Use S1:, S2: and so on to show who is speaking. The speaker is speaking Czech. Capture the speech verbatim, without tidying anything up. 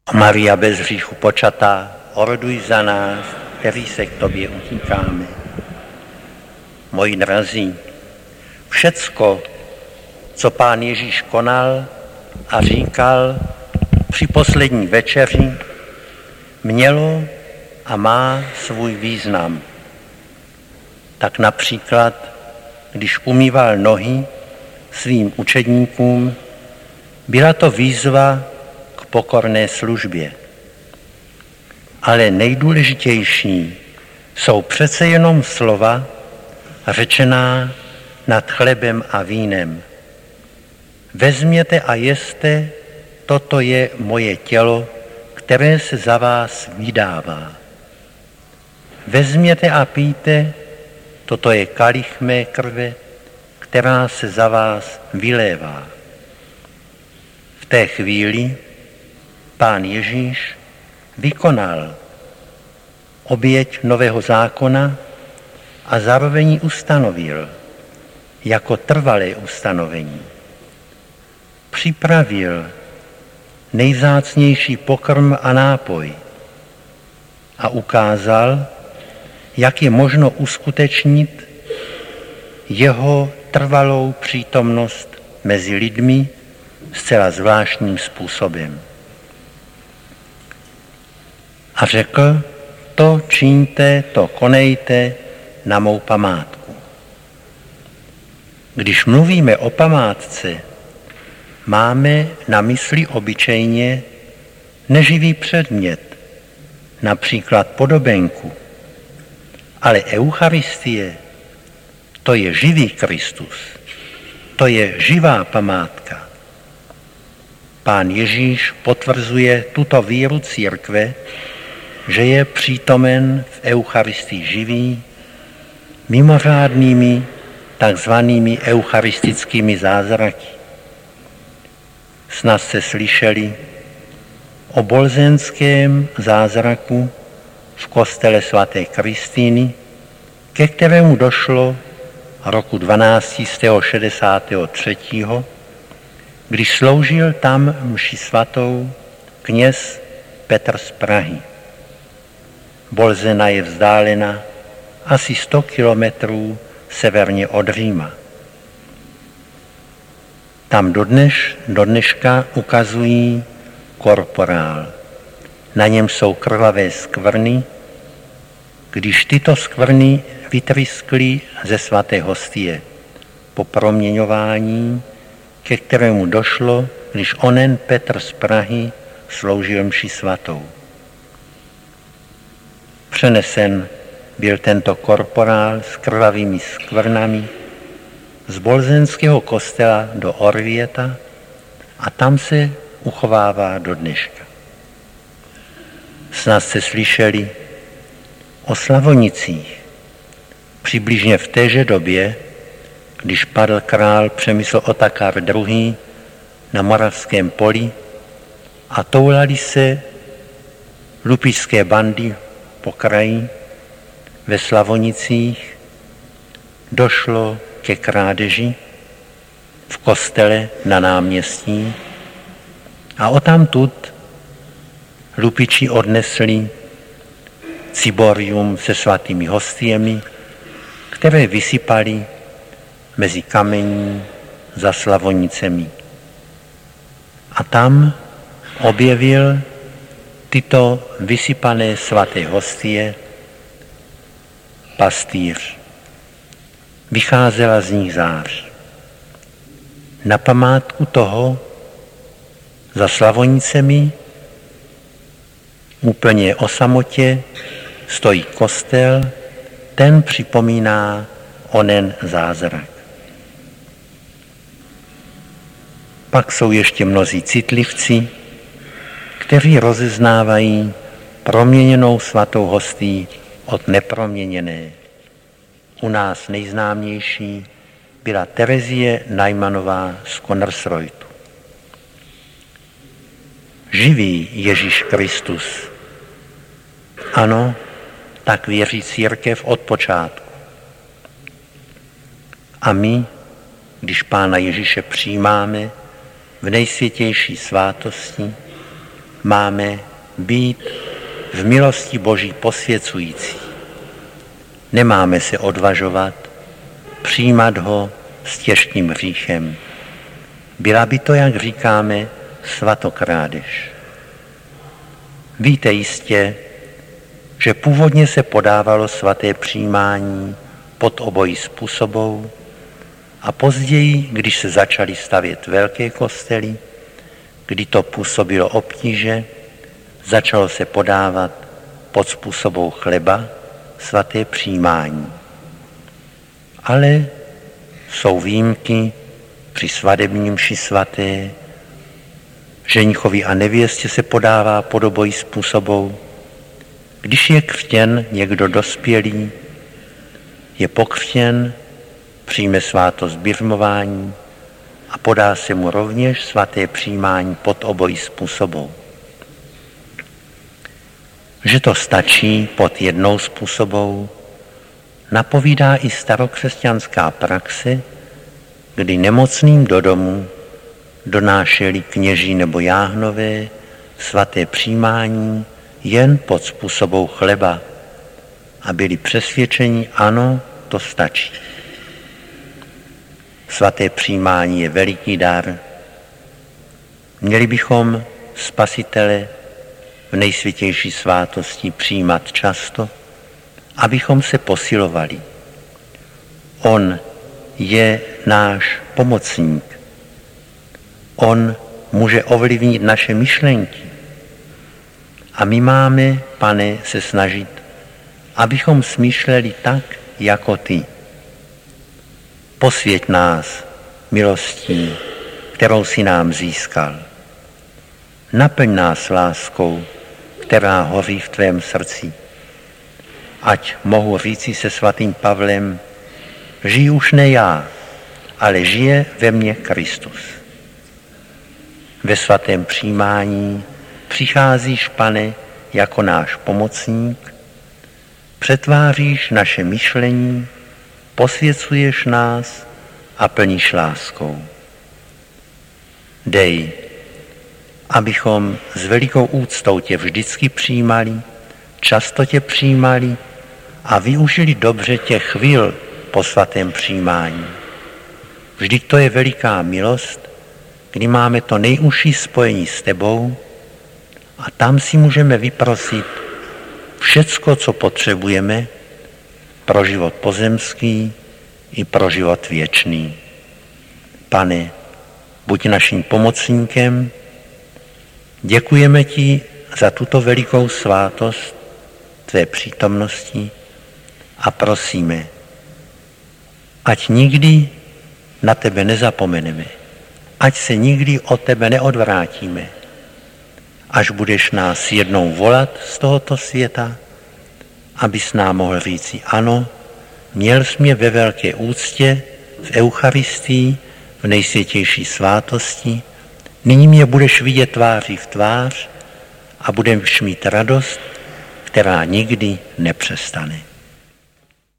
S1: O Maria bez hříchu počatá, oroduj za nás, kteří se k tobě utíkáme. Moji drazí, všecko, co Pán Ježíš konal a říkal při poslední večeři, mělo a má svůj význam. Tak například, když umýval nohy svým učedníkům, byla to výzva k pokorné službě. Ale nejdůležitější jsou přece jenom slova řečená nad chlebem a vínem. Vezměte a jeste, toto je moje tělo, které se za vás vydává. Vezměte a pijte, toto je kalich mé krve, která se za vás vylévá. V té chvíli Pán Ježíš vykonal oběť nového zákona a zároveň ji ustanovil jako trvalé ustanovení. Připravil nejvzácnější pokrm a nápoj a ukázal, jak je možno uskutečnit jeho trvalou přítomnost mezi lidmi zcela zvláštním způsobem. A řekl, to čiňte, to konejte na mou památku. Když mluvíme o památce, máme na mysli obyčejně neživý předmět, například podobenku, ale Eucharistie, to je živý Kristus, to je živá památka. Pán Ježíš potvrzuje tuto víru církve, že je přítomen v Eucharistii živý, mimořádnými takzvanými eucharistickými zázraky. Snad jste slyšeli o bolzenském zázraku v kostele svaté Kristýny, ke kterému došlo roku dvanáct set šedesát tři, když sloužil tam mši svatou kněz Petr z Prahy. Bolzena je vzdálena asi sto kilometrů severně od Říma. Tam dodneš, do dneška ukazují korporál. Na něm jsou krvavé skvrny, když tyto skvrny vytryskly ze svaté hostie po proměňování, ke kterému došlo, když onen Petr z Prahy sloužil mši svatou. Přenesen byl tento korporál s krvavými skvrnami z bolzenského kostela do Orvěta a tam se uchovává do dneška. Snad jste slyšeli o Slavonicích. Přibližně v téže době, když padl král Přemysl Otakar druhý. na Moravském poli a toulali se lupičské bandy po kraji, ve Slavonicích došlo ke krádeži v kostele na náměstí a odtamtud lupiči odnesli ciborium se svatými hostiemi, které vysypali mezi kamení za Slavonicemi. A tam objevil tyto vysypané svaté hostie pastýř. Vycházela z nich zář. Na památku toho za Slavonicemi úplně o samotě stojí kostel, ten připomíná onen zázrak. Pak jsou ještě mnozí citlivci, kteří rozeznávají proměněnou svatou hostii od neproměněné. U nás nejznámější byla Terezie Najmanová z Konnersreutu. Živý Ježíš Kristus. Ano, tak věří církev od počátku. A my, když Pána Ježíše přijímáme v nejsvětější svátosti, máme být v milosti Boží posvěcující. Nemáme se odvažovat přijímat ho s těžkým hříchem. Byla by to, jak říkáme, svatokrádež. Víte jistě, že původně se podávalo svaté přijímání pod obojí způsobou a později, když se začaly stavět velké kostely, kdy to působilo obtíže, začalo se podávat pod způsobou chleba svaté přijímání. Ale jsou výjimky při svatební mši svaté, ženichovi a nevěstě se podává pod obojí způsobou. Když je křtěn někdo dospělý, je pokřtěn, přijme svátost birmování a podá se mu rovněž svaté přijímání pod obojí způsobou. Že to stačí pod jednou způsobou, napovídá i starokřesťanská praxe, kdy nemocným do domu donášeli kněží nebo jáhnové svaté přijímání jen pod způsobou chleba a byli přesvědčeni, ano, to stačí. Svaté přijímání je veliký dar. Měli bychom Spasitele v nejsvětější svátosti přijímat často, abychom se posilovali. On je náš pomocník. On může ovlivnit naše myšlenky. A my máme, Pane, se snažit, abychom smýšleli tak, jako ty. Posvěť nás milostí, kterou si nám získal. Naplň nás láskou, která hoří v tvém srdci. Ať mohu říci se svatým Pavlem, žij už ne já, ale žije ve mně Kristus. Ve svatém přijímání přicházíš, Pane, jako náš pomocník, přetváříš naše myšlení, posvěcuješ nás a plníš láskou. Dej, abychom s velikou úctou tě vždycky přijímali, často tě přijímali a využili dobře těch chvíl po svatém přijímání. Vždyť to je veliká milost, kdy máme to nejužší spojení s tebou a tam si můžeme vyprosit všecko, co potřebujeme pro život pozemský i pro život věčný. Pane, buď naším pomocníkem, děkujeme ti za tuto velikou svátost tvé přítomnosti a prosíme, ať nikdy na tebe nezapomeneme, ať se nikdy od tebe neodvrátíme, až budeš nás jednou volat z tohoto světa, abys nám mohl říci ano, měl jsi mě ve velké úctě v Eucharistii, v nejsvětější svátosti, nyní mě budeš vidět tváří v tvář a budeš mít radost, která nikdy nepřestane.